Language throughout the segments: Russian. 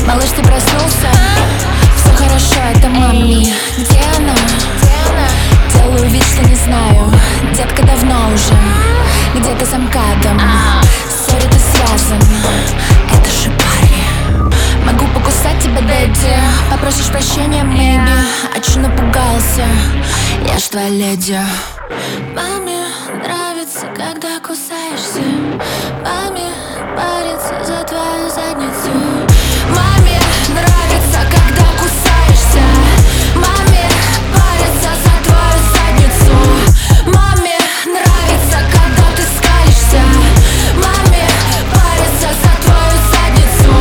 Малыш, ты проснулся? Все хорошо, это мами. Где она? Делаю вид, что не знаю. Детка давно уже где-то за МКАДом. Сори, ты связан. Это же парень. Могу покусать тебя, дэдди. Попросишь прощения, maybe. А чё напугался? Я ж твоя леди. Маме нравится, когда кусаешься. Маме парится за твою задницу. Маме нравится, когда кусаешься. Маме парится за твою задницу. Маме нравится, когда ты скалишься. Маме парится за твою задницу.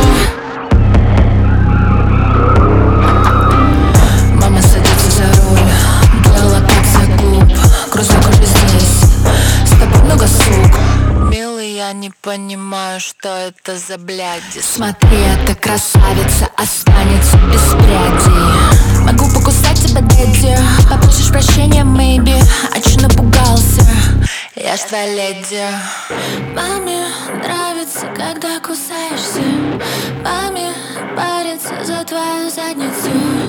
Мама садится за руль, геолокация клуб. Крузак уже здесь, с тобой много сук. Милый, я не понимаю, что это за бляди. Смотри, эта красавица останется без прядей. Могу покусать тебя, дэдди. Попросишь прощения, maybe. А чё напугался? Я ж твоя леди. Маме нравится, когда кусаешься. Маме парится за твою задницу.